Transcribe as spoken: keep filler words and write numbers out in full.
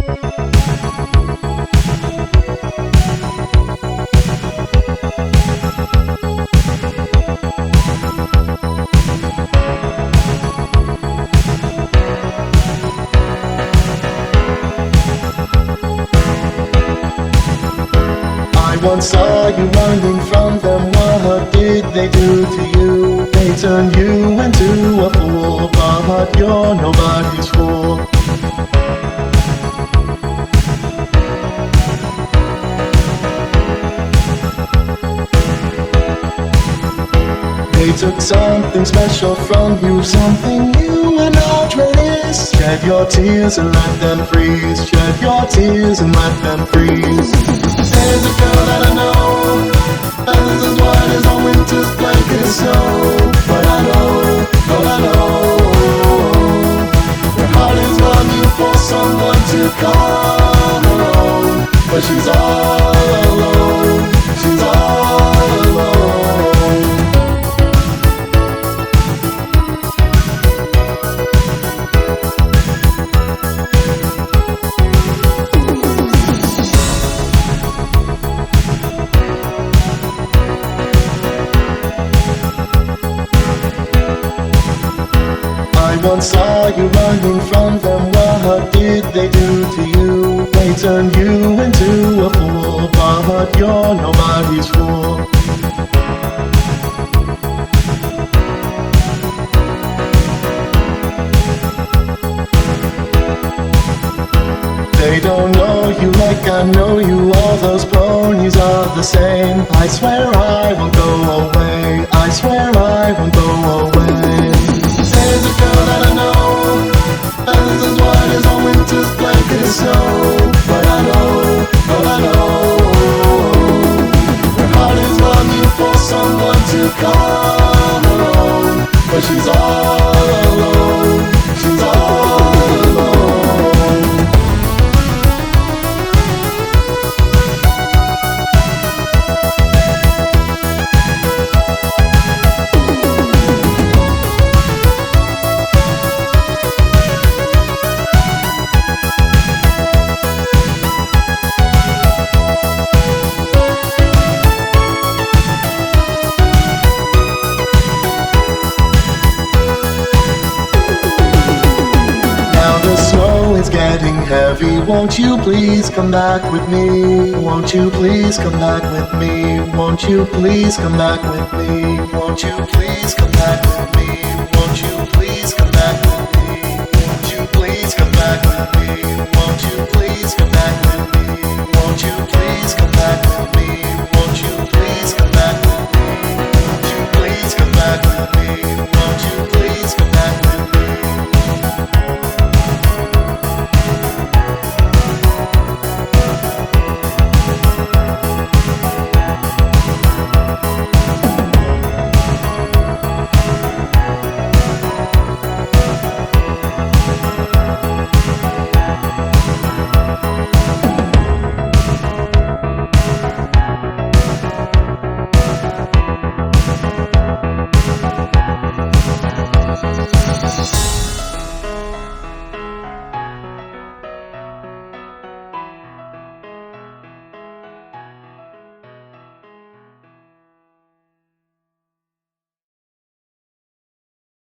I once saw you running from them. What did they do to you? They turned you into a fool, but you're nobody's fool. They took something special from you, something you and not release. Shed your tears and let them freeze. Shed your tears and let them freeze. There's a girl that I know, feathers as white as a winter's blanket of snow. But I know, oh I know, her heart is longing for someone to call her own. But she's all alone, she's all alone. I once saw you running from them. What did they do to you? They turned you into a fool, but you're nobody's fool. They don't know you like I know you. All those ponies are the same. I swear I won't go away. I swear I won't go away. There's a girl that I know, feathers as white as a winter's blanket of snow. But I know, oh I know, her heart is longing for someone to call her own. But she's all alone, she's all alone. Getting heavy, won't you please come back with me? Won't you please come back with me? Won't you please come back with me? Won't you please come back with me? Won't you please come back with me? Won't you please come back with me? Won't you please come back with me? Won't you please come back with me? Won't you please come back with me? Won't you please come back with me? Won't you please come back with me?